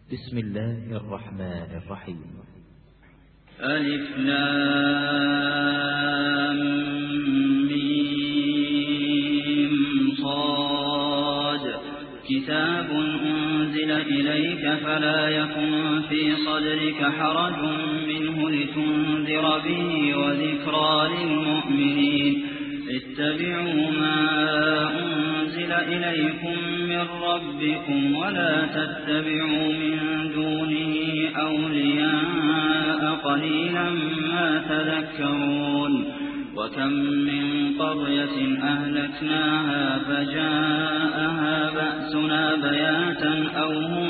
بسم الله الرحمن الرحيم. ألف لام ميم صاد كتاب أنزل إليك فلا يكن في صدرك حرج منه لتنذر به وذكرى للمؤمنين. اتبعوا ما أنزل إليكم من ربكم ولا تتبعوا من دونه أولياء قليلا ما تذكرون. وكم من قرية أهلكناها فجاءها بأسنا بياتا أو هم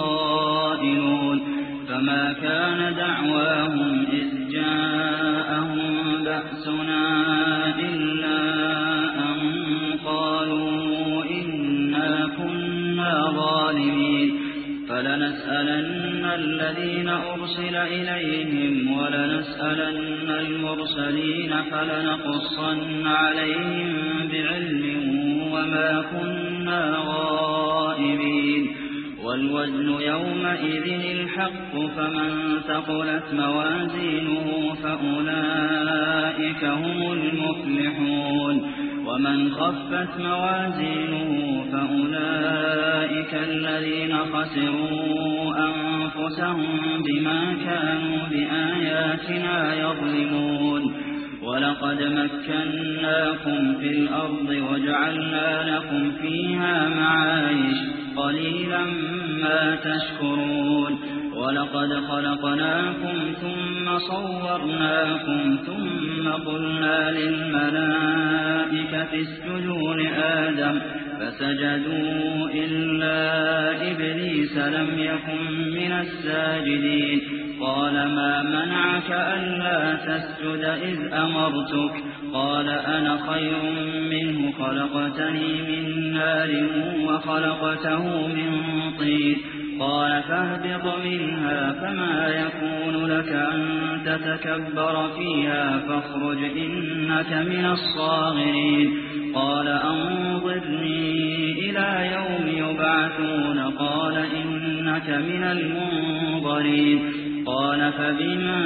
قائلون فما كان دعواهم إذ جاءهم بأسنا إلا أن قالوا إنا كنا ظالمين. فلنسألن الذين أرسل إليهم ولنسألن المرسلين فلنقصن عليهم بعلم وما كنا غائبين. والوزن يومئذ الحق فمن ثقلت موازينه فأولئك هم المفلحون ومن خفت موازينه فأولئك الذين خسروا أنفسهم بما كانوا بآياتنا يظلمون. ولقد مكناكم في الأرض وجعلنا لكم فيها معايش قليلا ما تشكرون. ولقد خلقناكم ثم صورناكم ثم قلنا للملائكة اسجدوا لآدم فسجدوا إلا إبليس لم يكن من الساجدين. قال ما منعك ألا تسجد إذ أمرتك؟ قال أنا خير منه خلقتني من نار وخلقته من طين. قال فاهبط منها فما يكون لك أن تتكبر فيها فاخرج إنك من الصاغرين. قال أنظرني إلى يوم يبعثون قال إنك من المنظرين. قال فبما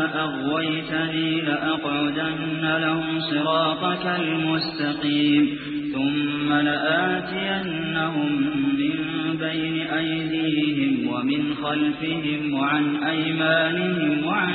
أغويتني لأقعدن لهم صراطك المستقيم ثم لآتينهم من بين أيديهم ومن خلفهم وعن أيمانهم وعن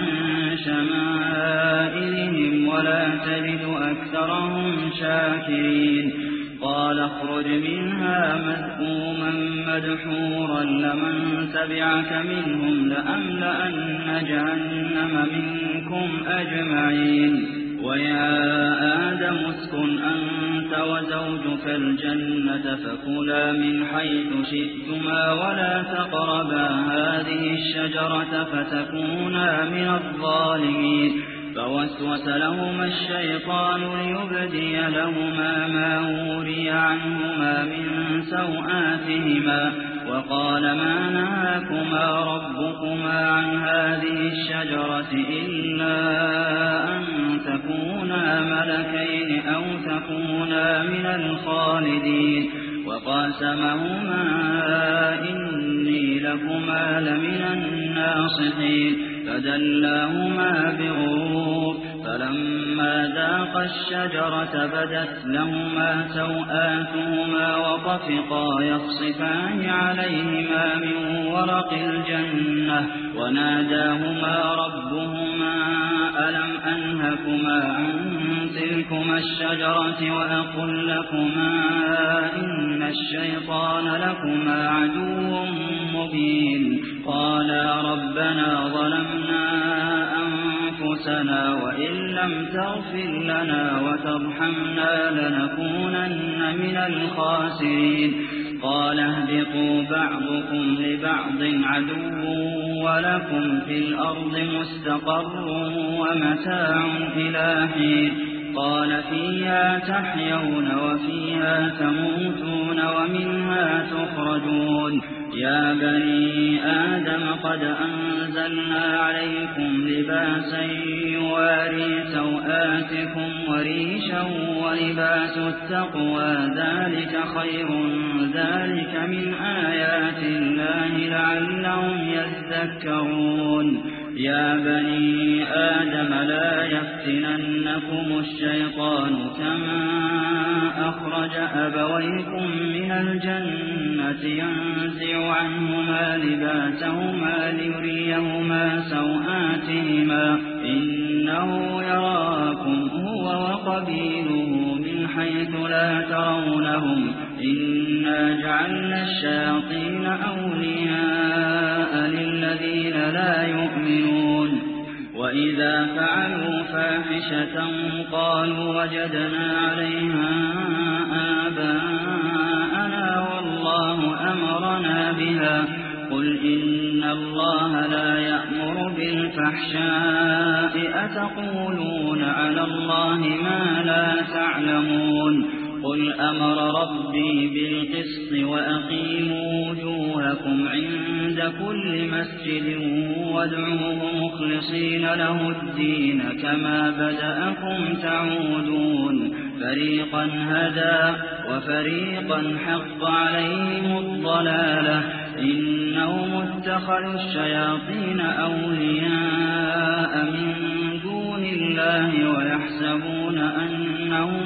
شمائلهم ولا تجد أكثرهم شاكرين. قال اخرج منها مذءوما مدحورا لمن تبعك منهم لأملأن جهنم منكم أجمعين. ويا آدم اسكن أنت وزوجك الجنة فكلا من حيث شئتما ولا تقربا هذه الشجرة فتكونا من الظالمين. فوسوس لهما الشيطان ليبدي لهما ما وري عنهما من سوآتهما وقال ما نهاكما ربكما عن هذه الشجرة إلا أن تكونا ملكين أو تكونا من الخالدين. وقاسمهما إني لكما لمن الناصحين فدلاهما بغرور فلما ذاقا الشجرة بدت لهما سوآتهما وطفقا يخصفان عليهما من ورق الجنة وناداهما ربهما ألم أنهكما عن تلكما الشجرة وأقل لكما إن الشيطان لكما عدو مبين. قالا ربنا ظلمنا أنفسنا وإن لم تغفر لنا وترحمنا لنكونن من الخاسرين. قال اهبطوا بعضكم لبعض عدو ولكم في الأرض مستقر ومتاع إلى حين. قال فيها تحيون وفيها تموتون ومنها تخرجون. يا بني آدم قد أنزلنا عليكم لباسا يواري سوآتكم وريشا ولباس التقوى ذلك خير ذلك من آيات الله لعلهم يذكرون يا بني آدم لا يفتننكم الشيطان كما أخرج أبويكم من الجنة ينزع عنهما لباسهما ليريهما سوآتهما إنه يراكم هو وقبيله من حيث لا ترونهم إنا جعلنا الشياطين أولياء للذين لا يؤمنون وإذا فعلوا فاحشة قالوا وجدنا عليها آباءنا والله أمرنا بها قل إن الله لا يأمر بالفحشاء أتقولون على الله ما لا تعلمون قل أمر ربي بالقسط وأقيموا وجوهكم عند كل مسجد وادعوه مخلصين له الدين كما بدأكم تعودون فريقا هدى وفريقا حق عليهم الضلالة إنهم اتخذوا الشياطين أولياء من دون الله ويحسبون أنهم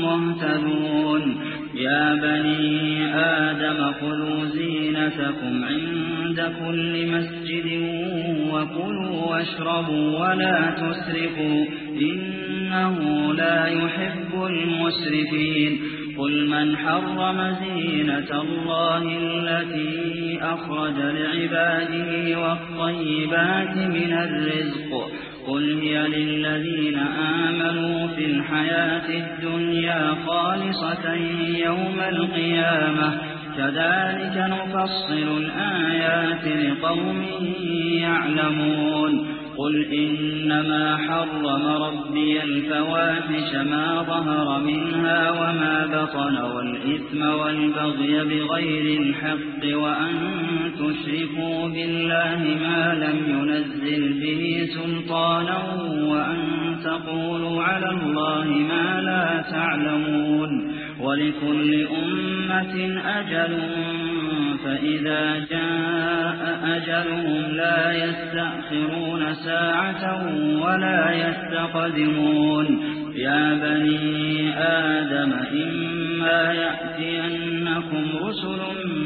مهتدون يا بني آدم خذوا زينتكم عند كل مسجد وكلوا واشربوا ولا تسرفوا إنه لا يحب المسرفين قل من حرم زينة الله التي أخرج لعباده والطيبات من الرزق قل هي للذين آمنوا في الحياة الدنيا خالصة يوم القيامة كذلك نفصل الآيات لقوم يعلمون قل إنما حرم ربي الفواحش ما ظهر منها وما بطن والإثم والبغي بغير الحق وأن تشركوا بالله ما لم ينزل به سلطانا وأن تقولوا على الله ما لا تعلمون ولكل أمة أجل فإذا جاء أجلهم لا يستأخرون ساعة ولا يستقدمون يا بني آدم إما يأتينكم رسل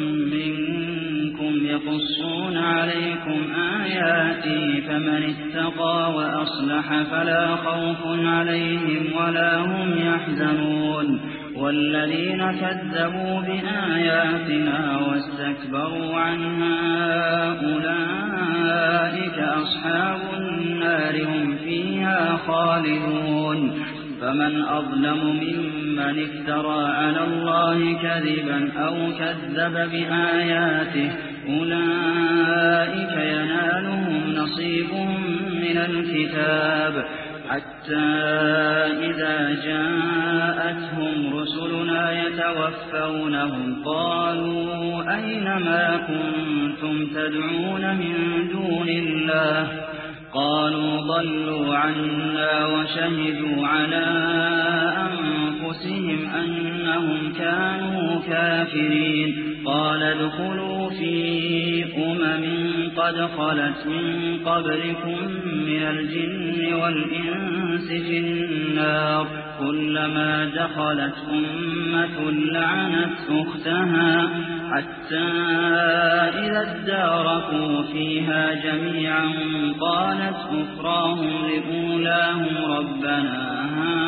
منكم يقصون عليكم آياتي فمن اتقى وأصلح فلا خوف عليهم ولا هم يحزنون والذين كذبوا بآياتنا واستكبروا عنها أولئك أصحاب النار هم فيها خالدون فمن أظلم ممن افترى على الله كذبا أو كذب بآياته أولئك ينالهم نصيبهم من الكتاب حتى إذا جاءتهم رسلنا يتوفونهم قالوا أين ما كنتم تدعون من دون الله قالوا ضلوا عنا وشهدوا على أنفسهم أنهم كانوا كافرين قال ادخلوا في قد خلت من قبلكم من الجن والإنس في النار كلما دخلت أمة لعنت أختها حتى إذا اداركوا فيها جميعا قالت أخراهم لأولاهم ربنا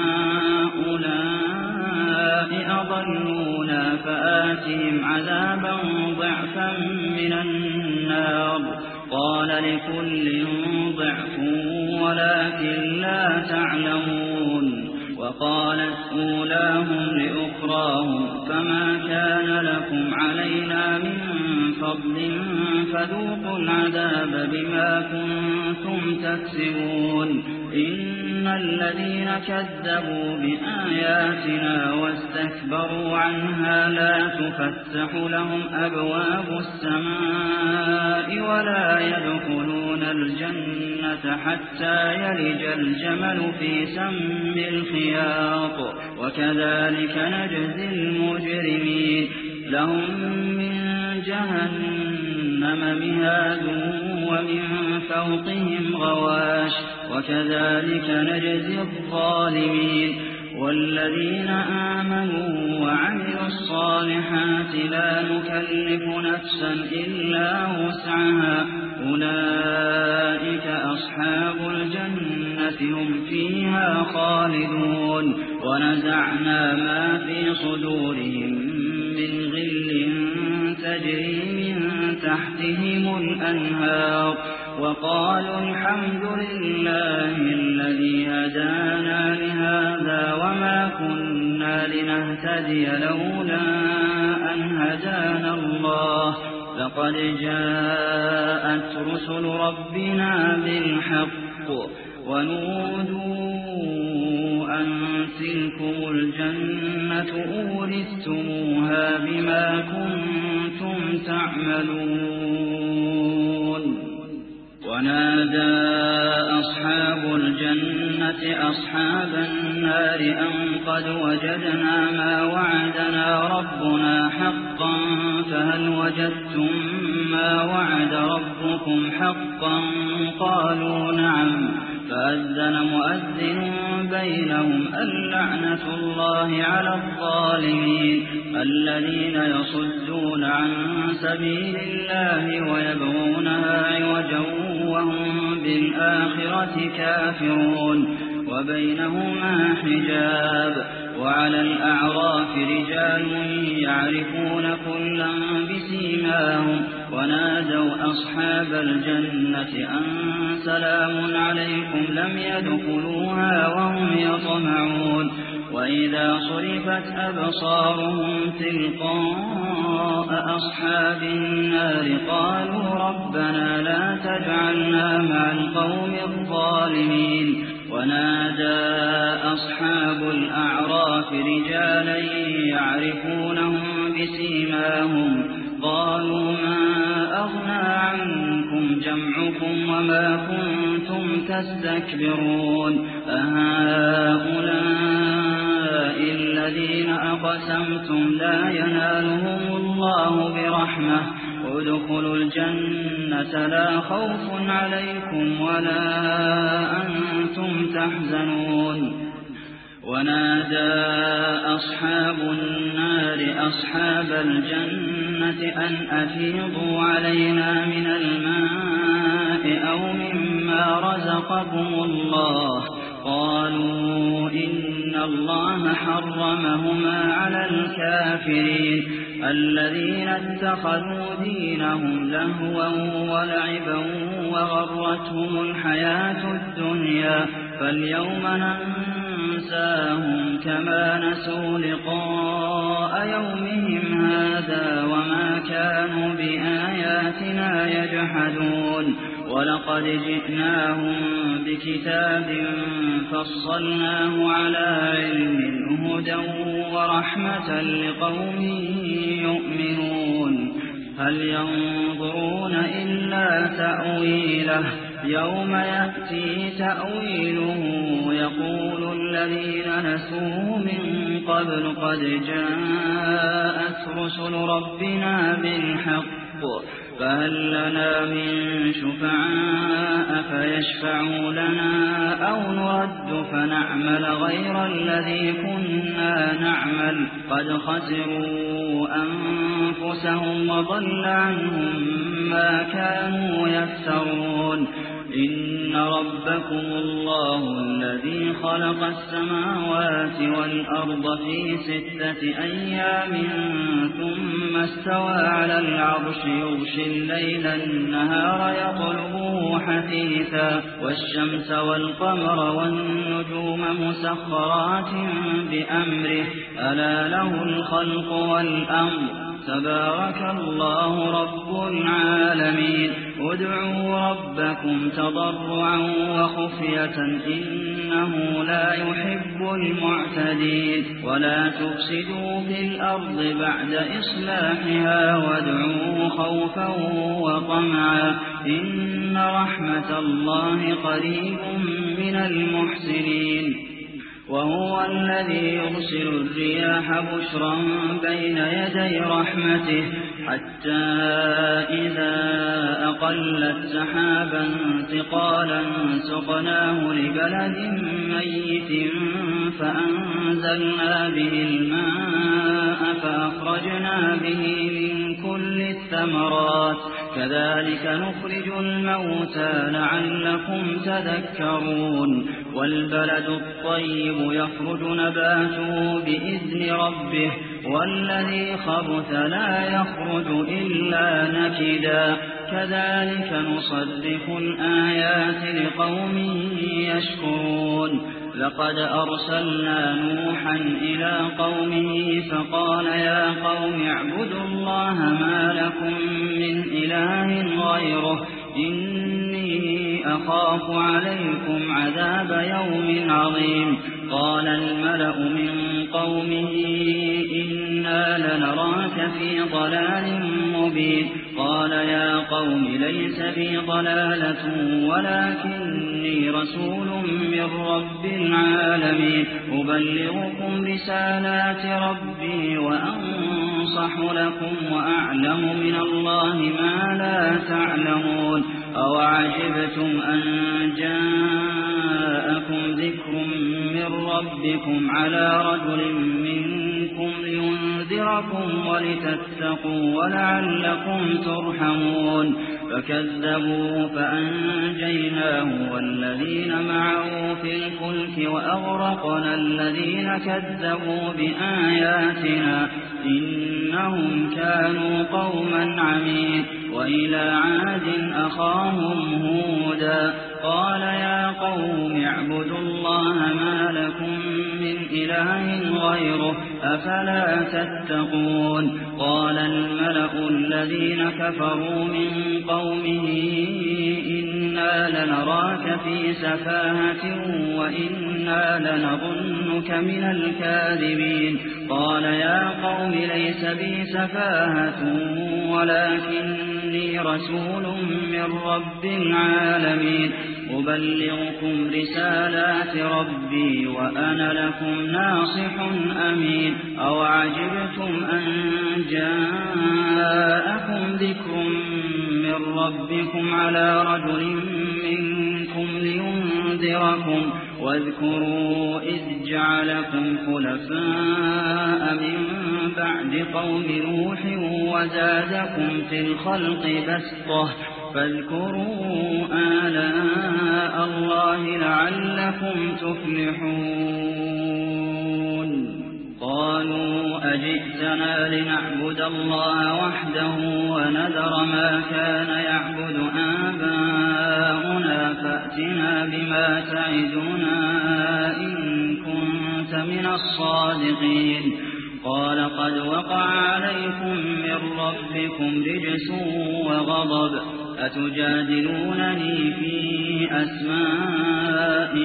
هؤلاء أضلونا فآتهم عذابا ضعفا من النار قال لكل ضعف ولكن لا تعلمون وقالت أولاهم لأخراهم فما كان لكم علينا من فضل فذوقوا العذاب بما كنتم تكسبون إن الذين كذبوا بآياتنا واستكبروا عنها لا تفتح لهم أبواب السماء ولا يدخلون الجنة حتى يلج الجمل في سم الخياط وكذلك نجزي المجرمين لهم من جهنم مهاد ومن فوقهم غواش وكذلك نجزي الظالمين والذين آمنوا وعملوا الصالحات لا نكلف نفسا إلا وسعها أولئك أصحاب الجنة هم فيها خالدون ونزعنا ما في صدورهم من غل تجري من تحتهم الأنهار وقالوا الحمد لله الذي هدانا لهذا وما كنا لنهتدي لولا أن هدانا الله لقد جاءت رسل ربنا بالحق ونودوا أن تلكم الجنة أورثتموها بما كنتم تعملون ونادى أصحاب الجنة أصحاب النار أن قد وجدنا ما وعدنا ربنا حقا فهل وجدتم ما وعد ربكم حقا قالوا نعم فأذن مؤذن بينهم اللعنة الله على الظالمين الذين يصدون عن سبيل الله ويبغونها عوجا وهم بالآخرة كافرون وبينهما حجاب وعلى الأعراف رجال يعرفون كلا بسيماهم ونادوا أصحاب الجنة أن سلام عليكم لم يدخلوها وهم يطمعون وإذا صرفت أبصارهم تلقاء أصحاب النار قالوا ربنا لا تجعلنا مع القوم الظالمين ونادى أصحاب الأعراف رجالا يعرفونهم بسيماهم قالوا ما أغنى عنكم جمعكم وما كنتم تستكبرون أهؤلاء الذين أقسمتم لا ينالهم الله برحمة ادخلوا الجنة لا خوف عليكم ولا أنتم تحزنون ونادى أصحاب النار أصحاب الجنة أن أفيضوا علينا من الماء أو مما رزقكم الله قالوا إن الله حرمهما على الكافرين الذين اتخذوا دينهم لهوا ولعبا وغرتهم الحياة الدنيا فاليوم ننساهم كما نسوا لقاء يومهم هذا وما كانوا بآياتنا يجحدون ولقد جئناهم بكتاب فصلناه على علم هدى ورحمة لقوم يؤمنون هل ينظرون إلا تأويله يوم يأتي تأويله يقول الذين نسوه من قبل قد جاءت رسل ربنا بالحق فهل لنا من شفعاء فيشفعوا لنا أو نرد فنعمل غير الذي كنا نعمل قد خسروا أنفسهم وضل عنهم ما كانوا يفترون إن ربكم الله الذي خلق السماوات والأرض في 6 أيام ثم استوى على العرش يغشي الليل النهار يطلبه حثيثا والشمس والقمر والنجوم مسخرات بأمره ألا له الخلق والأمر تبارك الله رب العالمين ادعوا ربكم تضرعا وخفية إنه لا يحب المعتدين ولا تفسدوا في الأرض بعد إصلاحها وادعوه خوفا وطمعا إن رحمة الله قريب من المحسنين وهو الذي يرسل الرياح بشرا بين يدي رحمته حتى إذا أقلت سحابا ثقالا سقناه لبلد ميت فأنزلنا به الماء فأخرجنا به من كل الثمرات كذلك نخرج الموتى لعلكم تذكرون والبلد الطيب يخرج نباته بإذن ربه والذي خبث لا يخرج إلا نكدا كذلك نصرف الآيات لقوم يشكرون لقد أرسلنا نوحا إلى قومه فقال يا قوم اعبدوا الله ما لكم من إله غيره إني أخاف عليكم عذاب يوم عظيم قال الملأ من قومه إنا لنراك في ضلال مبين قال يا قوم ليس بي ضلالة ولكني رسول من رب العالمين أبلغكم رسالات ربي وأنصح لكم وأعلم من الله ما لا تعلمون أوعجبتم أن جاءكم ذكر من ربكم على رجل منكم لينذركم ولتتقوا ولعلكم ترحمون فكذبوا فأنجيناه والذين معه في الفلك وأغرقنا الذين كذبوا بآياتنا إنهم كانوا قوما عمين وإلى عاد أخاهم هودا قال يا قوم اعبدوا الله ما لكم من إله غيره أفلا تتقون قال الملأ الذين كفروا من قومه إنا لنراك في سفاهة وإنا لنظنك من الكاذبين قال يا قوم ليس بي سفاهة ولكني رسول من رب العالمين أبلغكم رسالات ربي وأنا لكم ناصح أمين أوعجبتم أن جاءكم ذكر من ربكم على رجل منكم لينذركم واذكروا إذ جعلكم خلفاء من بعد قوم نوح وزادكم في الخلق بسطة فاذكروا آلاء الله لعلكم تفلحون قالوا أجئتنا لنعبد الله وحده ونذر ما كان يعبد آباؤنا فأتنا بما تعدنا إن كنت من الصادقين قال قد وقع عليكم من ربكم رجس وغضب أتجادلونني في أسماء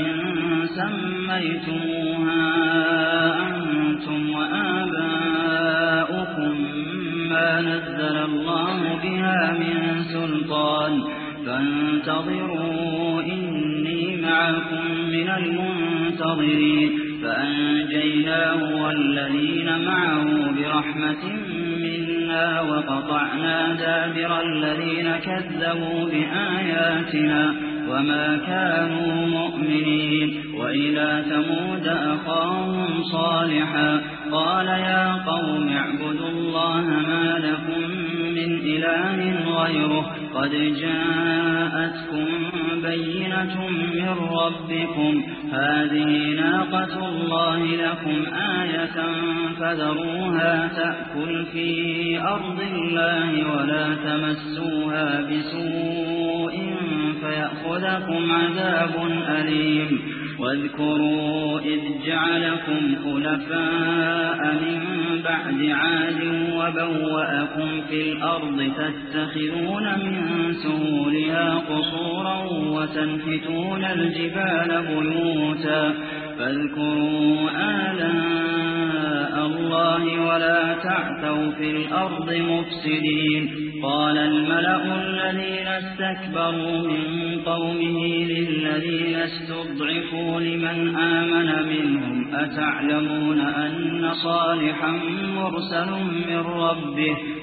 سميتموها أنتم وآباؤكم ما نزل الله بها من سلطان فانتظروا إني معكم من المنتظرين فأنجيناه والذين معه برحمة منا وقطعنا دابر الذين كذبوا بآياتنا وما كانوا مؤمنين وإلى ثمود أخاهم صالحا قال يا قوم اعبدوا الله ما لكم من إله غيره قد جاءتكم بينة من ربكم هذه ناقة الله لكم آية فذروها تأكل في أرض الله ولا تمسوها بسوء فيأخذكم عذاب أليم واذكروا إذ جعلكم خلفاء من بعد عاد وبوأكم في الأرض تتخذون من سهولها قصورا وتنحتون الجبال بيوتا فاذكروا آلاء الله ولا تعثوا في الأرض مفسدين قال الملأ الذين استكبروا من قومه للذين استضعفوا لمن آمن منهم أتعلمون أن صالحا مرسل من ربه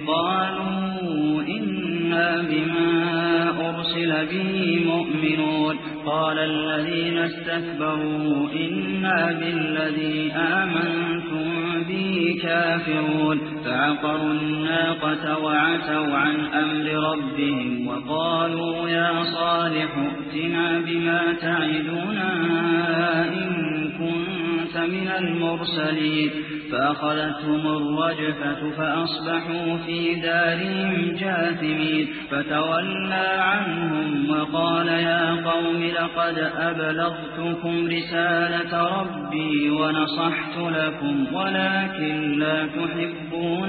قالوا إنا بما أرسل به مؤمنون قال الذين استكبروا إنا بالذي آمنتم به كافرون فعقروا الناقة وعتوا عن أمر ربهم وقالوا يا صالح ائتنا بما تعدنا إن كنت من المرسلين فأخذتهم الرجفة فأصبحوا في دارهم جاثمين فتولى عنهم وقال يا قوم لقد أبلغتكم رسالة ربي ونصحت لكم ولكن لا تحبون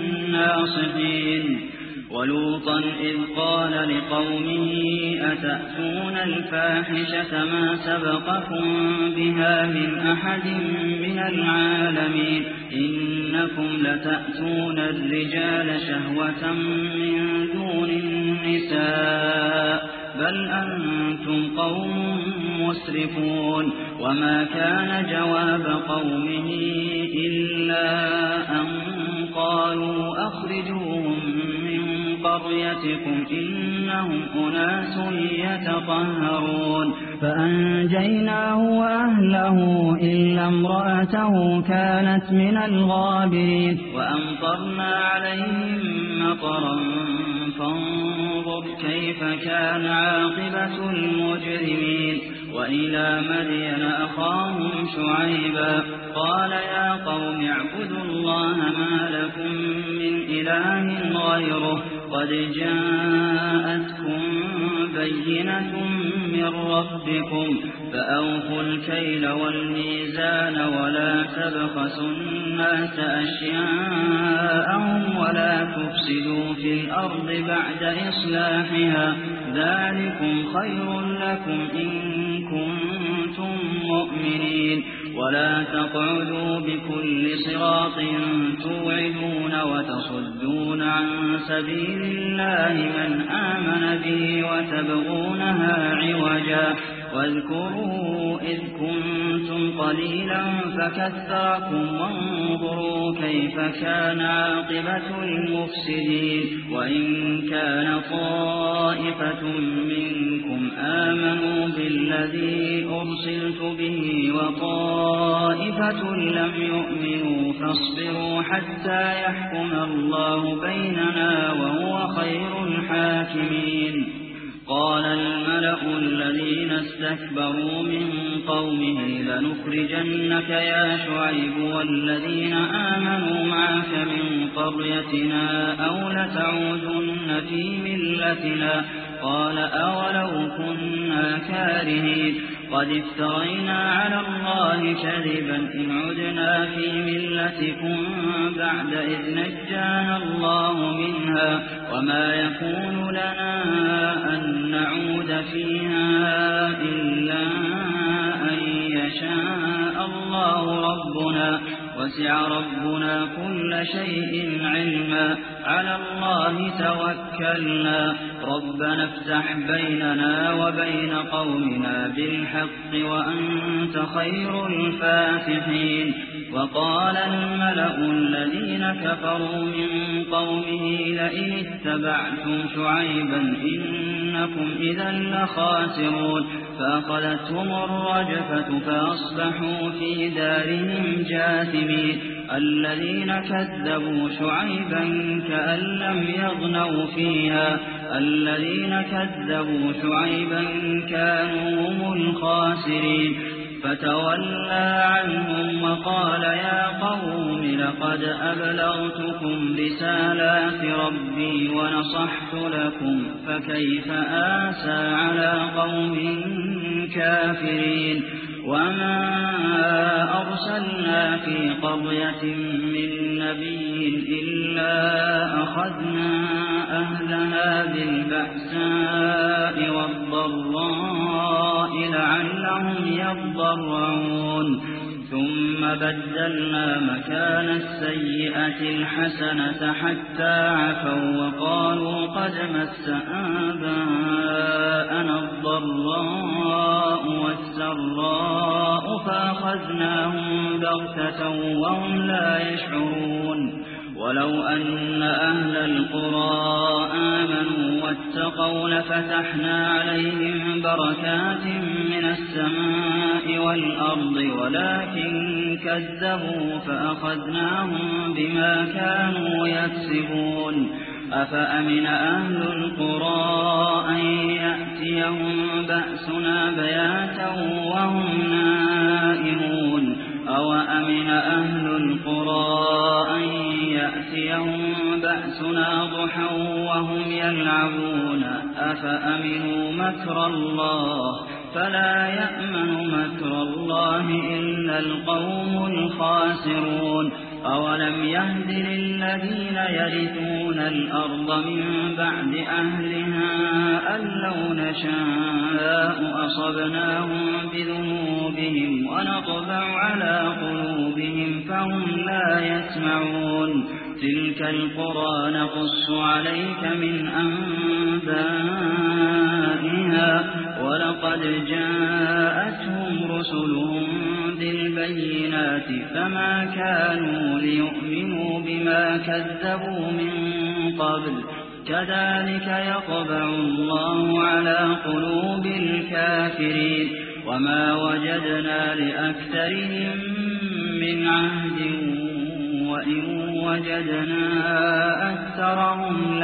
الناصحين ولوطا إذ قال لقومه أتأتون الفاحشة ما سبقكم بها من أحد من العالمين إنكم لتأتون الرجال شهوة من دون النساء بل أنتم قوم مسرفون وما كان جواب قومه إلا أن قالوا أخرجوهم من قريتكم إنهم أناس يتطهرون فأنجيناه وأهله إلا امرأته كانت من الغابرين وأمطرنا عليهم مطرا فانظر كيف كان عاقبة المجرمين وإلى مدين أخاهم شعيبا قال يا قوم اعبدوا الله ما لكم من إله غيره قد جاءتكم بينة من ربكم فأوفوا الكيل والميزان ولا تبخسوا الناس أشياءهم ولا تفسدوا في الأرض بعد إصلاحها ذلكم خير لكم إن كنتم مؤمنين ولا تقعدوا بكل صراط توعدون وتصدون عن سبيل الله من آمن به وتبغونها عوجا واذكروا إذ كنتم قليلا فكثركم وانظروا كيف كان عاقبة المفسدين وإن كان طائفة منكم آمنوا بالذي أرسلت به وطائفة لم يؤمنوا فاصبروا حتى يحكم الله بيننا وهو خير الحاكمين قال الملأ الذين استكبروا من قومه لنخرجنك يا شعيب والذين آمنوا معك من قريتنا أو لتعودن في ملتنا قال أولو كنا كارهين قد افترينا على الله كذبا إن عدنا في ملتكم بعد إذ نجانا الله منها وما يكون لنا أن نعود فيها إلا أن يشاء الله ربنا وسع ربنا كل شيء علما على الله توكلنا ربنا افتح بيننا وبين قومنا بالحق وأنت خير الفاتحين وقال الملأ الذين كفروا من قومه لئن اتبعتم شعيبا إنكم إذا لخاسرون فأخذتهم الرجفة فأصبحوا في دارهم جاثمين الذين كذبوا شعيبا كأن لم يغنوا فيها الذين كذبوا شعيبا كانوا هم الخاسرين فتولى عنهم وقال يا قوم لقد أبلغتكم رسالات ربي ونصحت لكم فكيف آسى على قوم كافرين وما أرسلنا في قرية من نبي إلا أخذنا أهلها بالبأساء والضراء لعلهم يضرعون ثم بدلنا مكان السيئة الحسنة حتى عفوا وقالوا قد مس آباءنا الضراء والسراء فأخذناهم بغتة وهم لا يشعرون ولو أن أهل القرى آمنوا واتقوا لفتحنا عليهم بركات من السماء والأرض ولكن كذبوا فأخذناهم بما كانوا يكسبون أفأمن أهل القرى أن يأتيهم بأسنا بياتا وهم نائمون أوأمن أهل القرى أن يأتيهم بأسنا ضحى وهم يلعبون أفأمنوا مكر الله فلا يأمن مكر الله إلا القوم الخاسرون أولم يهد للذين يرثون الأرض من بعد أهلها أن لو نشاء أصبناهم بذنوبهم ونطبع على قلوبهم فهم لا يسمعون تلك القرى نقص عليك من أنبائها ولقد جاءتهم رسلهم بالبينات فما كانوا ليؤمنوا بما كذبوا من قبل كذلك يطبع الله على قلوب الكافرين وما وجدنا لأكثرهم من عهد وإن وجدنا أكثرهم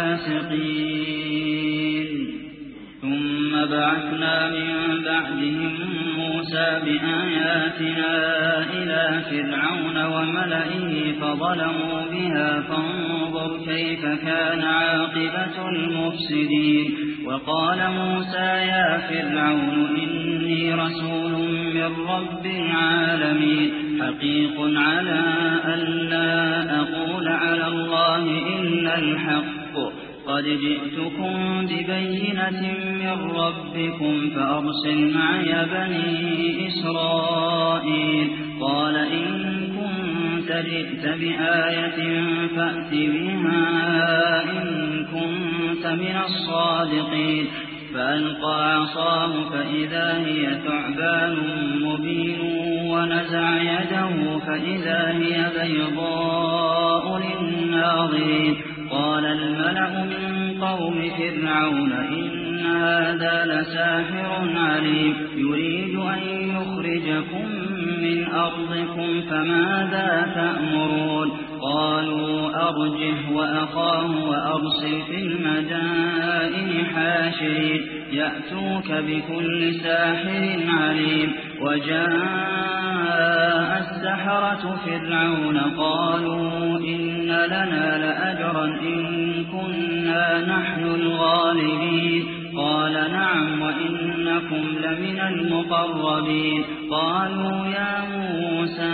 لفاسقين ثم بعثنا من بعدهم موسى بآياتنا إلى فرعون وملئه فظلموا بها فانظر كيف كان عاقبة المفسدين وقال موسى يا فرعون إني رسول من رب العالمين حقيق على ألا أقول على الله إلا الحق قد جئتكم ببينة من ربكم فأرسل معي بني إسرائيل قال إن كنت جئت بآية فأت بها إن كنت من الصادقين فألقى عصاه فإذا هي ثعبان مبين ونزع يده فإذا هي بيضاء للناظرين قال الملأ من قوم فرعون إن هذا لساحر عليم يريد أن يخرجكم من أرضكم فماذا تأمرون قالوا أرجه وأخاه وأرسل في المدائن حاشرين يأتوك بكل ساحر عليم وجاء السحرة فرعون قالوا إن لنا لأجرا إن كنا نحن الغالبين قال نعم وإنكم لمن المقربين قالوا يا موسى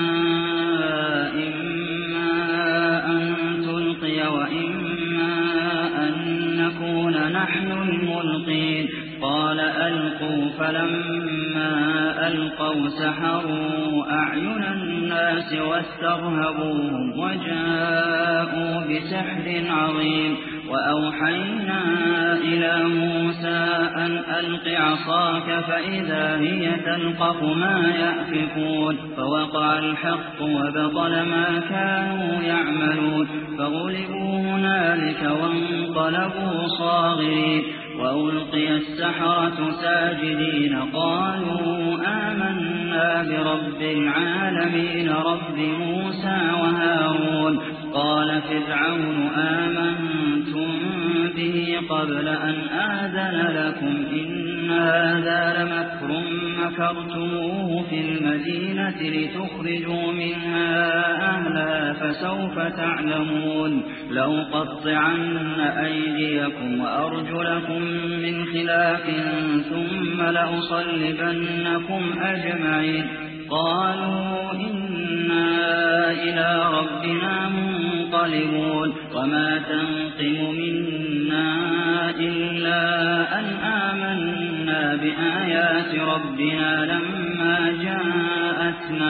إما أن تلقي وإما أن نكون نحن الملقين قال ألقوا فلما ألقوا سحروا أعين الناس واسترهبوهم وجاءوا بسحر عظيم وأوحينا إلى موسى أن ألق عصاك فإذا هي تلقف ما يأفكون فوقع الحق وبطل ما كانوا يعملون فغلبوا هنالك وانقلبوا صاغرين وألقي السحرة ساجدين قالوا آمنا برب العالمين رب موسى وهارون قال فرعون آمنتم به قبل أن آذن لكم إن هذا لمكر مكرتموه في المدينة لتخرجوا منها أهلها فسوف تعلمون لأقطعن أيديكم وأرجلكم من خلاف ثم لأصلبنكم أجمعين قالوا إنا إلى ربنا منقلبون وما تنقم منا إلا أن آمنا بآيات ربنا لما جاءتنا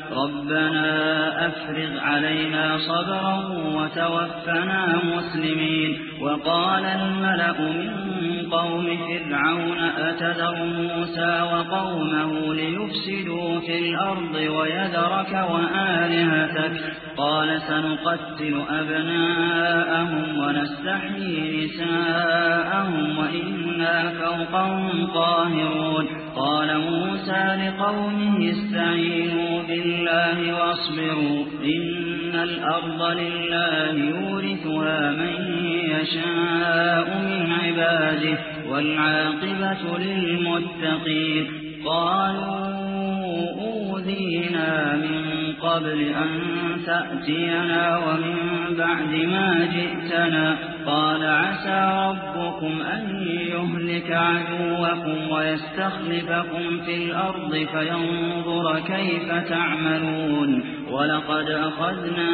ربنا أفرغ علينا صبرا وتوفنا مسلمين. وقال الملأ من قوم فرعون أتذر موسى وقومه ليفسدوا في الأرض ويذرك وآلهتك قال سنقتل أبناءهم ونستحيي نساءهم وإنا فوقهم قاهرون. قال موسى لقومه استعينوا بالله واصبروا إن الأرض لله يورثها من يشاء من عباده والعاقبة للمتقين. قالوا أوذينا من قبل أن تأتينا ومن بعد ما جئتنا قال عسى ربكم أن يهلك عدوكم ويستخلفكم في الأرض فينظر كيف تعملون. ولقد أخذنا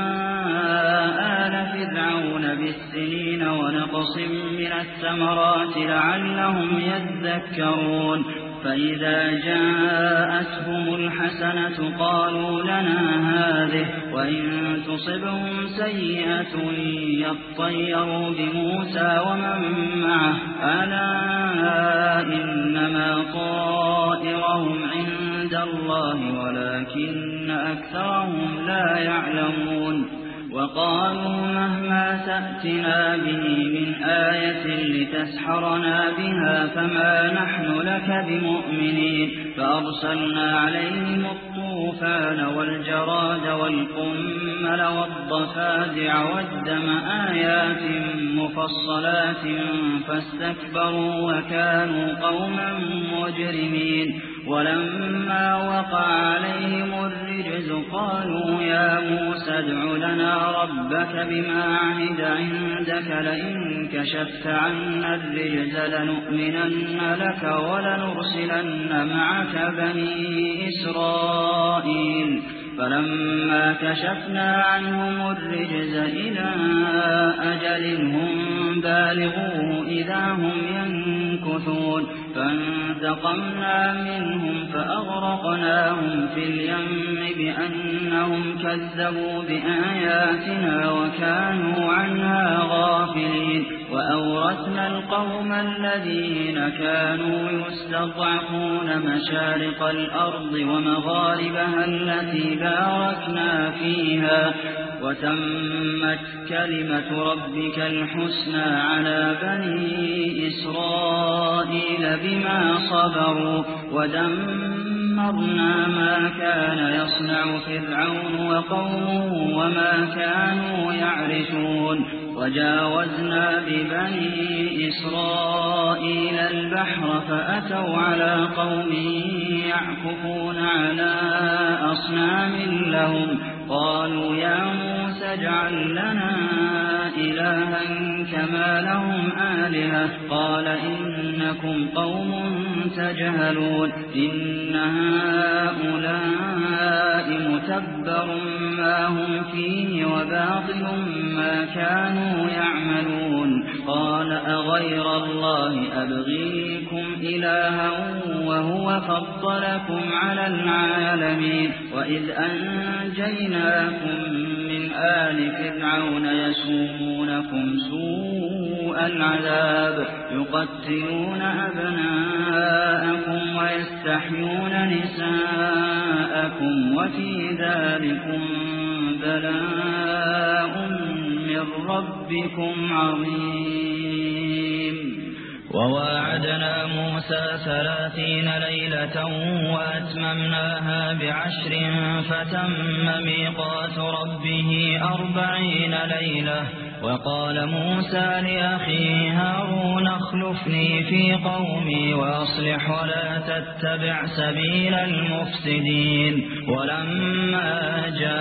آل فرعون بالسنين ونقص من الثمرات لعلهم يذكرون. فإذا جاءتهم الحسنة قالوا لنا هذه وإن تصبهم سيئة يطيروا بموسى ومن معه ألا إنما طائرهم عند الله ولكن أكثرهم لا يعلمون. وقالوا مهما تأتنا به من آية لتسحرنا بها فما نحن لك بمؤمنين. فأرسلنا عليهم الطوفان والجراد والقمل والضفادع والدم آيات مفصلات فاستكبروا وكانوا قوما مجرمين. ولما وقع عليهم الرجز قالوا يا موسى ادع لنا ربك بما عهد عندك لئن كشفت عنا الرجز لنؤمنن لك ولنرسلن معك بني إسرائيل. فلما كشفنا عنهم الرجز إلى أجل هم بالغوه إذا هم ينكثون. فانتقمنا منهم فأغرقناهم في اليم بأنهم كذبوا بآياتنا وكانوا عنها غافلين. وأورثنا القوم الذين كانوا يستضعفون مشارق الأرض ومغاربها التي باركنا فيها وتمت كلمة ربك الحسنى على بني إسرائيل بما صبروا ودمرنا ما كان يصنع فرعون وقومه وما كانوا يعرشون. وجاوزنا ببني إسرائيل البحر فأتوا على قوم يعكفون على أصنام لهم قالوا يا موسى اجعل لنا إلها كما لهم آلهة قال إنكم قوم تجهلون. إن هؤلاء متبر ما هم فيه وباطل ما كانوا يعملون. قال أغير الله أبغيكم إلها وهو فضلكم على العالمين. وإذ أنجيناكم من آل فرعون يسومونكم سوء العذاب يقتلون أبناءكم ويستحيون نساءكم وفي ذلكم بلاء من ربكم عظيم. وواعدنا موسى 30 ليلة وأتممناها ب10 فتم ميقات ربه 40 ليلة. وقال موسى لأخيه هارون اخلفني في قومي وأصلح ولا تتبع سبيل المفسدين. ولما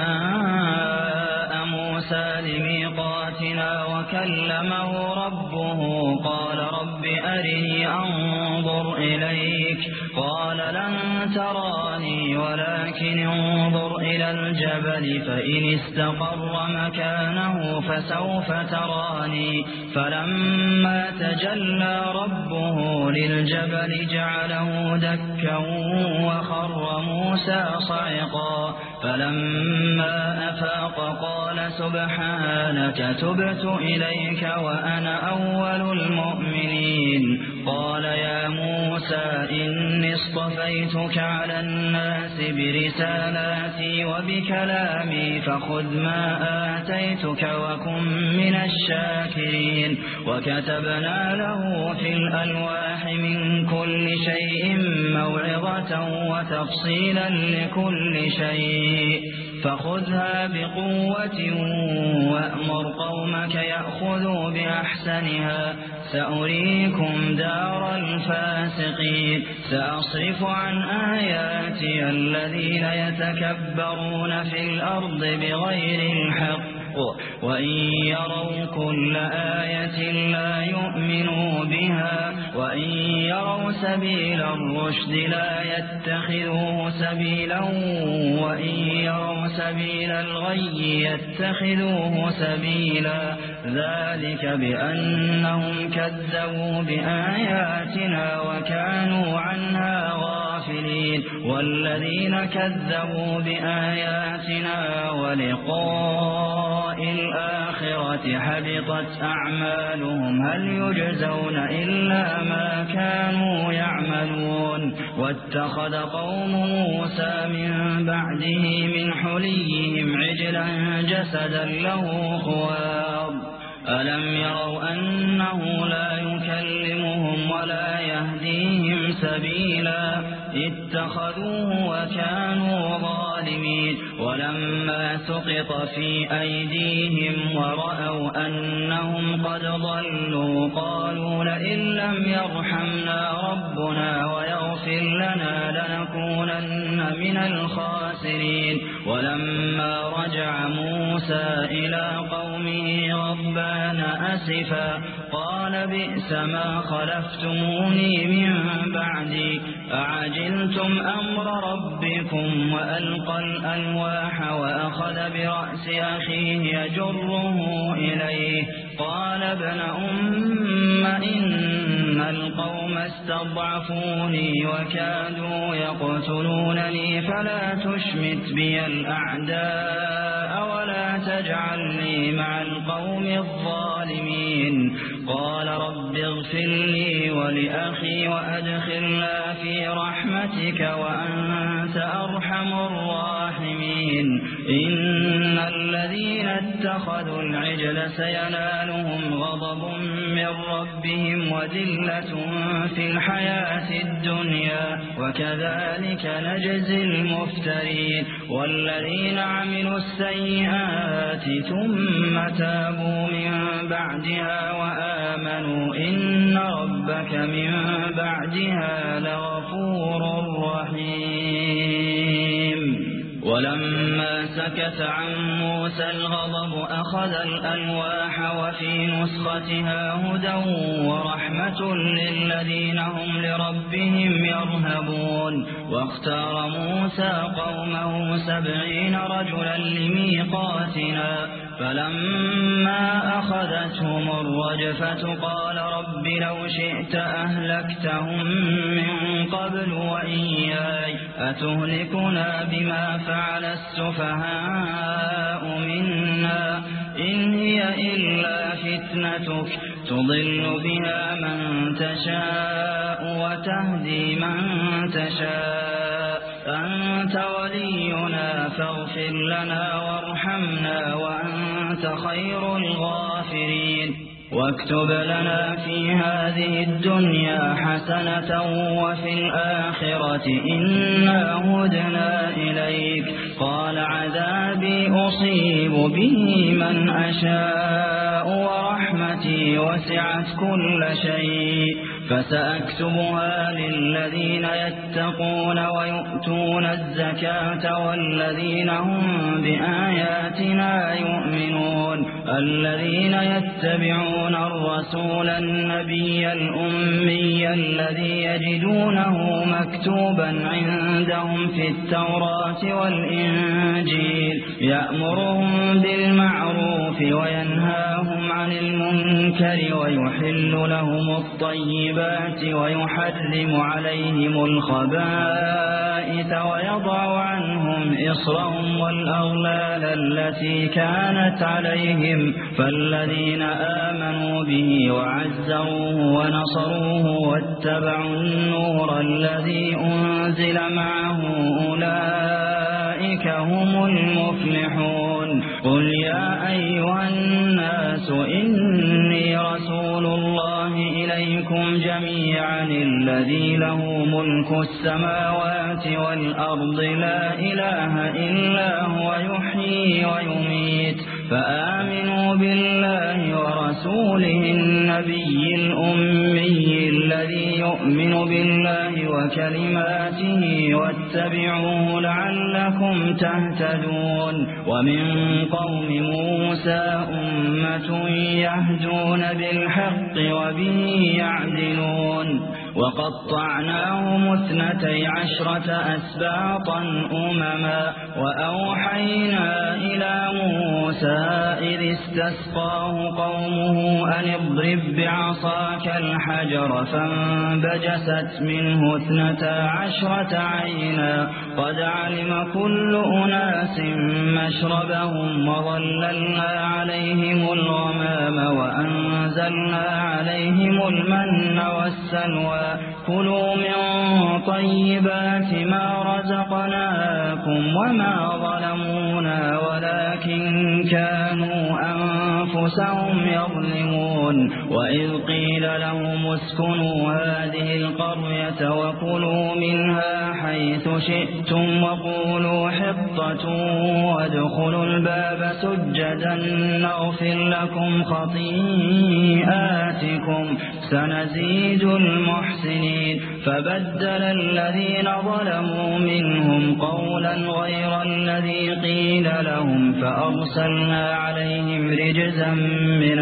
جاء موسى لميقاتنا وكلمه ربه قال رب أرني أنظر إليك قال لن تراني ولكن انظر إلى الجبل فإن استقر مكانه فسوف تراني. فلما تجلى ربه للجبل جعله دكا وخر موسى صعقا فلما أفاق قال سبحانك تبت إليك وأنا أول المؤمنين قال يا موسى إني اصطفيتك على الناس برسالاتي وبكلامي فخذ ما آتيتك وكن من الشاكرين وكتبنا له في الألواح من كل شيء موعظة وتفصيلا لكل شيء فخذها بقوة وأمر قومك يأخذوا بأحسنها سأريكم دار الفاسقين سأصرف عن آياتي الذين يتكبرون في الأرض بغير الحق وإن يروا كل آية لا يؤمنوا بها وإن يروا سبيل الرشد لا يتخذوه سبيلا وإن يروا سبيل الغي يتخذوه سبيلا ذلك بأنهم كذبوا بآياتنا وكانوا عنها غافلين والذين كذبوا بآياتنا ولقاء الآخرة حبطت أعمالهم هل يجزون إلا ما كانوا يعملون واتخذ قوم موسى من بعده من حليهم عجلا جسدا له خوار ألم يروا أنه لا يكلمهم ولا يهديهم سبيلا اتخذوه وكانوا ظالمين ولما سقط في أيديهم ورأوا أنهم قد ضلوا قالوا لئن لم يرحمنا ربنا ويغفر لنا لنكونن من الخاسرين ولما رجع موسى إلى قومه غضبان أسفا قال بئس ما خلفتموني من بعدي أعجلتم أمر ربكم وألقى الألواح وأخذ برأس أخيه يجره إليه قال ابن أم إن القوم استضعفوني وكادوا يقتلونني فلا تشمت بي الأعداء ولا تجعلني مع القوم الظالمين قال رب اغفر لي ولأخي وأدخلنا في رحمتك وأنت أرحم الراحمين إن الذين اتخذوا العجل سينالهم غضب من ربهم وذلة في الحياة الدنيا وكذلك نجزي المفترين والذين عملوا السيئات ثم تابوا من بعدها وآمنوا إن ربك من بعدها لغفور رحيم ولما سكت عن موسى الغضب أخذ الألواح وفي نسختها هدى ورحمة للذين هم لربهم يرهبون واختار موسى قومه 70 رجلا لميقاتنا فلما أخذتهم الرجفة قال رب لو شئت أهلكتهم من قبل وإياي أتهلكنا بما فعل السفهاء منا إن هي إلا فتنتك تضل بها من تشاء وتهدي من تشاء أنت ولينا فاغفر لنا وارحمنا وأنت خير الغافرين واكتب لنا في هذه الدنيا حسنة وفي الآخرة إنا هدنا إليك قال عذابي أصيب به من أشاء ورحمتي وسعت كل شيء فسأكتبها للذين يتقون ويؤتون الزكاة والذين هم بآياتنا يؤمنون الذين يتبعون الرسول النبي الأمي النبي الذي يجدونه مكتوبا عندهم في التوراة والإنجيل يأمرهم بالمعروف وينهاهم عن المنكر ويحل لهم الطيبات ويحرم عليهم الخبائث ويضع عنهم إصرهم والأغلال التي كانت عليهم فالذين آمنوا به وعزروه ونصروه واتبعوا النور الذي أنزل معه أولئك هم المفلحون قل يا أيها الناس إني رسول الله إليكم جميعا الذي له ملك السماوات والأرض لا إله إلا هو يحيي ويميت فآمنوا بالله ورسوله النبي الأمي الذي يؤمن بالله وكلماته واتبعوه لعلكم تهتدون ومن قوم موسى أمة يهدون بالحق وبه يعدلون وقطعناهم 12 أسباطا أمما وأوحينا إلى موسى إذ استسقاه قومه أن اضرب بعصاك الحجر فانبجست منه 12 عينا قد علم كل أناس مشربهم وظللنا عليهم الغمام وأنزلنا عليهم المن والسلوى كلوا من طيبات ما رزقناكم وما ظلمونا ولكن كانوا أنفسهم يظلمون وإذ قيل لهم اسكنوا هذه القرية وكلوا منها حيث شئتم وقولوا حطة وادخلوا الباب سجدا نغفر لكم خطيئاتكم سنزيد المحسنين فبدل الذين ظلموا منهم قولا غير الذي قيل لهم فأرسلنا عليهم رجزا من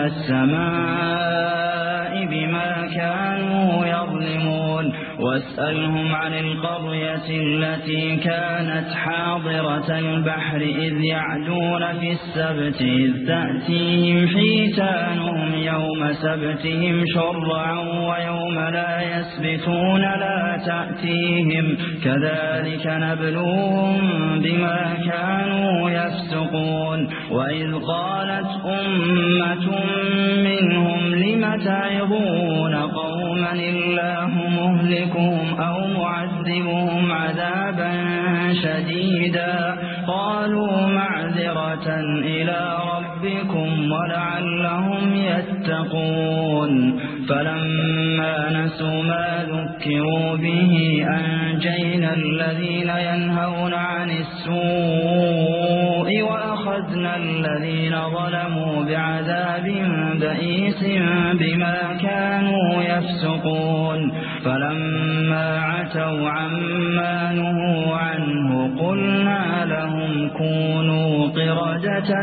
السماء بما كانوا يظلمون واسألهم عن القرية التي كانت حاضرة البحر إذ يعدون في السبت إذ تأتيهم حيتانهم يوم سبتهم شرعا ويوم لا يسبتون لا تأتيهم كذلك نبلوهم بما كانوا يفسقون وإذ قالت أمة منهم لم تعظون قوما الله مهلكهم أو معذبهم عذابا شديدا قالوا معذرة إلى ربكم ولعلهم يتقون فلما نسوا ما ذكروا به أنجينا الذين ينهون عن السوء وأخذنا الذين ظلموا بعذاب بئيس بما كانوا يفسقون فلما عتوا عما نهوا عنه قلنا لهم كونوا قردة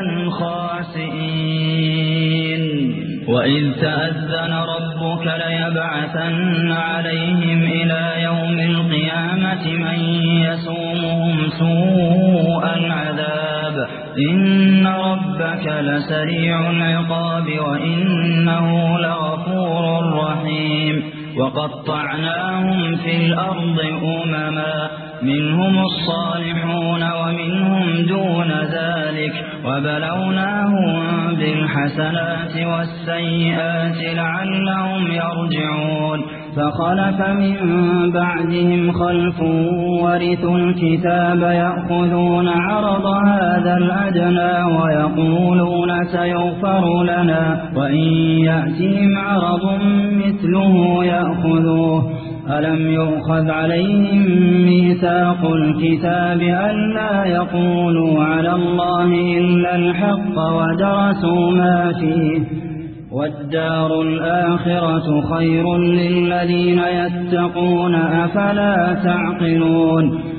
خاسئين وإذ تأذن ربك ليبعثن عليهم إلى يوم القيامة من يسومهم سوء العذاب إن ربك لسريع العقاب وإنه لغفور رحيم وقطعناهم في الأرض أمما منهم الصالحون ومنهم دون ذلك وبلوناهم بالحسنات والسيئات لعلهم يرجعون فخلف من بعدهم خلف ورثوا الكتاب يأخذون عرض هذا الأدنى ويقولون سيغفر لنا وإن يأتهم عرض مثله يأخذوه ألم يؤخذ عليهم ميثاق الكتاب ألا يقولوا على الله إلا الحق ودرسوا ما فيه والدار الآخرة خير للذين يتقون أفلا تعقلون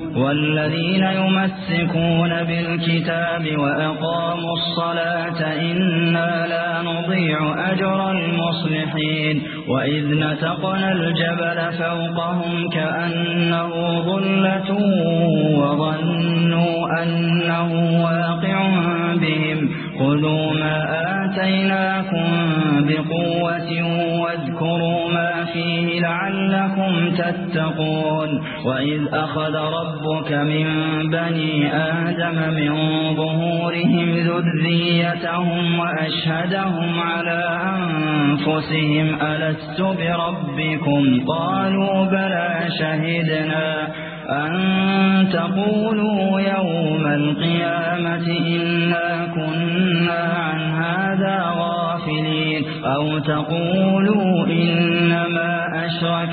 والذين يمسكون بالكتاب وأقاموا الصلاة إنا لا نضيع أجر المصلحين وإذ نتقنا الجبل فوقهم كأنه ظلة وظنوا أنه واقع بهم خذوا ما آتيناكم بقوة واذكروا ما فيه لعلكم تتقون وإذ أخذ ربك من بني آدم من ظهورهم ذريتهم وأشهدهم على أنفسهم ألست بربكم قالوا بلى شهدنا أن تقولوا يوم القيامة إنا كنا عن هذا غافلين أو تقولوا إنما أشرك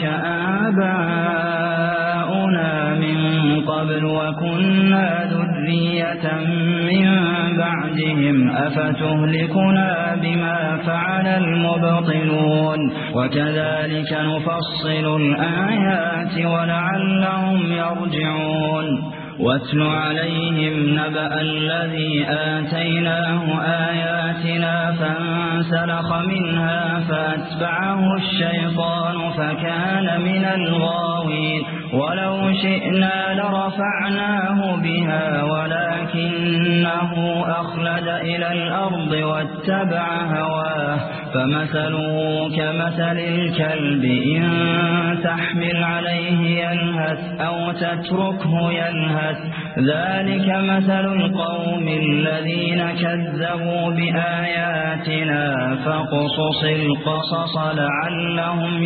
آباؤنا من قبل وكنا ذرية من بعدهم أفتهلكنا بما فعل المبطلون وكذلك نفصل الآيات ولعلهم يرجعون واتل عليهم نبأ الذي آتيناه آياتنا فانسلخ منها فأتبعه الشيطان فكان من الغاوين ولو شئنا لرفعناه بها ولكنه أخلد إلى الأرض واتبع هواه فمثله كمثل الكلب إن تحمل عليه يلهث أو تتركه يلهث ذلك مثل القوم الذين كذبوا بآياتنا فاقصص القصص لعلهم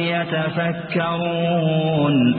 يتفكرون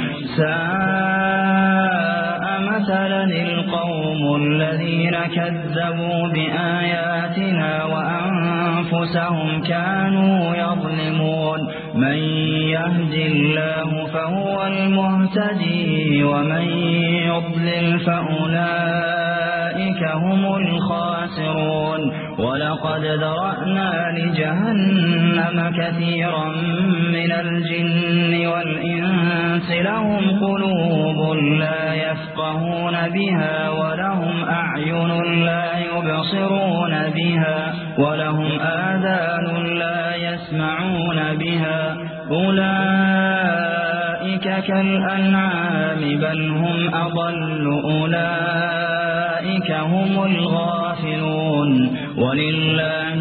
ساء مثلا القوم الذين كذبوا بآياتنا وأنفسهم كانوا يظلمون من يهد الله فهو المهتدي ومن يضلل فأولئك هم الخاسرون ولقد ذرأنا لجهنم كثيرا من الجن والإنس لهم قلوب لا يفقهون بها ولهم أعين لا يبصرون بها ولهم آذان لا يسمعون بها أولئك كالأنعام بل هم أضل أولئك هم الغافلون ولله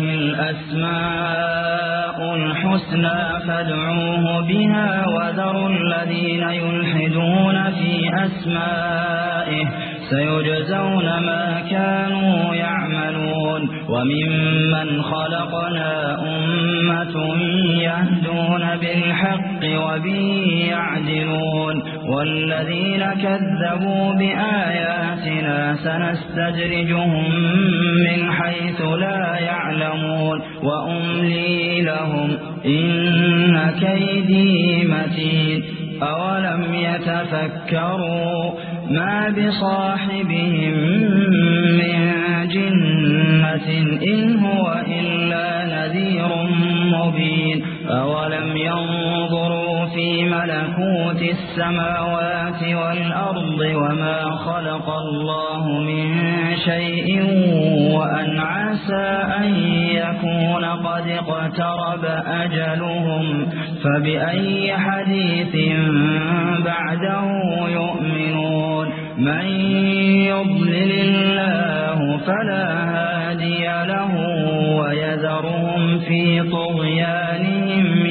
الأسماء الحسنى فادعوه بها وذروا الذين يلحدون في أسمائه سيجزون ما كانوا يعملون وممن خلقنا أمة يهدون بالحق وبه يعدلون والذين كذبوا بآياتنا سنستدرجهم من حيث لا يعلمون وأملي لهم إن كيدي متين أولم يتفكروا ما بصاحبهم من جنة إن هو إلا نذير مبين أولم ينظروا في ملكوت السماوات والأرض وما خلق الله من شيء وأن عسى أن يكون قد اقترب أجلهم فبأي حديث بعده يؤمنون من يضلل الله فلا هادي له ويذرهم في طغيانهم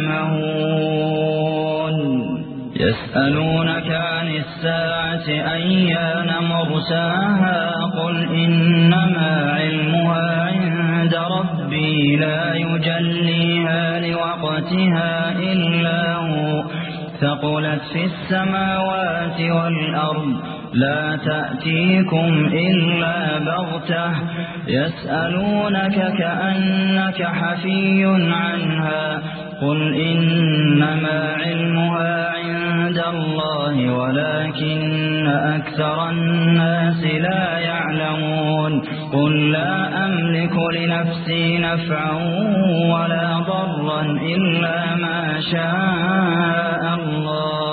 يعمهون يسألونك عن الساعة أيان مرساها قل إنما علمها عند ربي لا يجليها لوقتها إلا هو ثقلت في السماوات والأرض لا تأتيكم إلا بغتة يسألونك كأنك حفي عنها قل إنما علمها عند الله ولكن أكثر الناس لا يعلمون قل لا أملك لنفسي نفعا ولا ضرا إلا ما شاء الله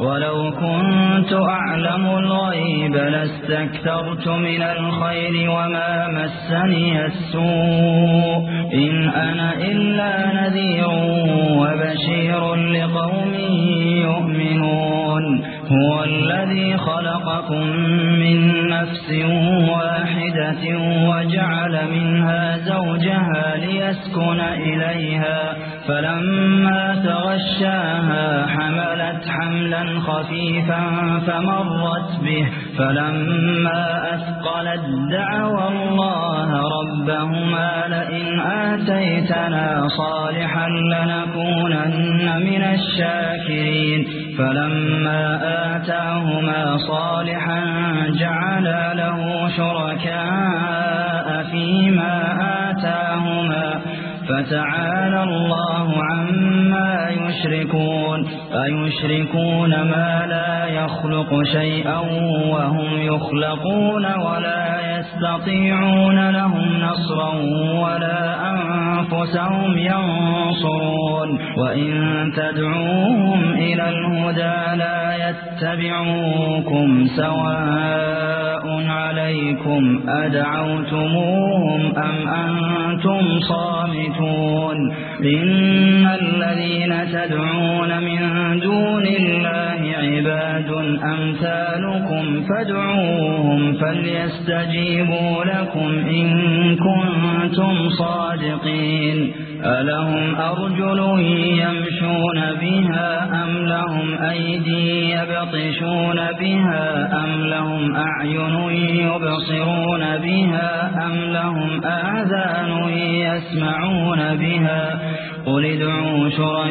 ولو كنت أعلم الغيب لاستكثرت من الخير وما مسني السوء إن أنا إلا نذير وبشير لقوم يؤمنون هو الذي خلقكم من نفس واحدة وجعل منها زوجها ليسكن إليها فلما تغشاها حملت حملا خفيفا فمرت به فلما أثقلت دعوا الله ربهما لئن آتيتنا صالحا لنكونن من الشاكرين فلما آتاهما صالحا جعلا له شركاء فيما آتاهما فتعالى الله عما يشركون أيشركون ما لا يخلق شيئا وهم يخلقون ولا يستطيعون لهم نصرا ولا أنفسهم ينصرون وإن تدعوهم إلى الهدى لا يتبعوكم سواء عليكم أدعوتموهم أم أنتم صامتون إن الذين تدعون من دون الله عباد أمثالكم فادعوهم فليستجيبوا لكم إن كنتم صادقين ألهم أرجل يمشون بها أم لهم أيدي يبطشون بها أم لهم أعين يبصرون بها أم لهم آذان يسمعون بها قل ادعوا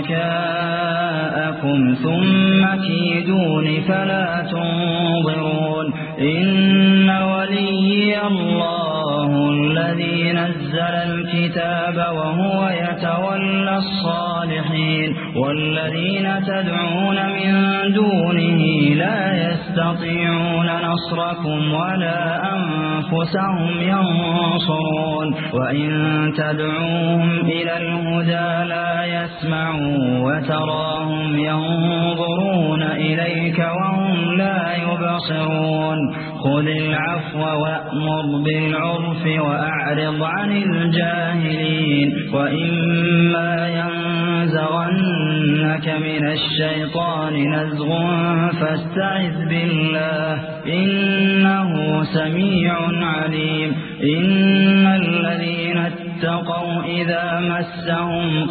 شركاءكم ثم كيدون فلا تنظرون إن وليي الله الذي نزل الكتاب وهو يتولى الصالحين والذين تدعون من دونه لا يستطيعون نصركم ولا أنفسهم ينصرون وإن تدعوهم إلى الهدى لا يسمعوا وتراهم ينظرون إليك وهم لا يبصرون خذ العفو وأمر بالعرف وأعرض عن الجاهلين وإما ينزغنك من الشيطان نزغ فاستعذ بالله إنه سميع عليم إن الذين اتقوا إذا مسهم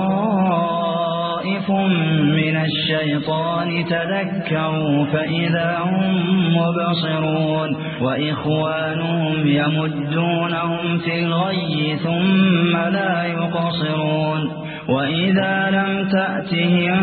طائف من الشيطان تذكروا فإذا هم مبصرون وإخوانهم يمدونهم في الغي ثم لا يقصرون وإذا لم تأتهم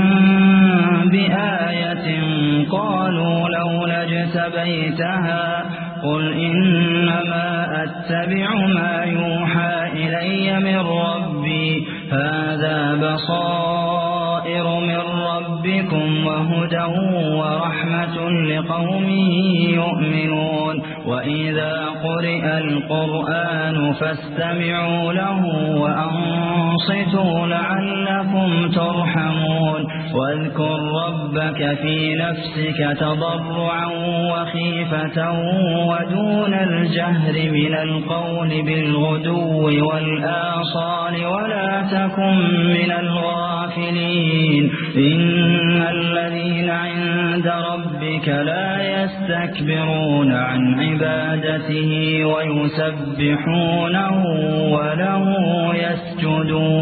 بآية قالوا لولا اجتبيتها قل إنما أتبع ما يوحى إلي من ربي هذا بصائر من ربكم وهدى ورحمة لقوم يؤمنون وإذا قرئ القرآن فاستمعوا له وأنصتوا لعلكم ترحمون واذكر ربك في نفسك تضرعا وخيفة ودون الجهر من القول بالغدو والآصال ولا تكن من الغافلين إن الذين عند ربك لا يستكبرون عن عبادته ويسبحونه وله يسجدون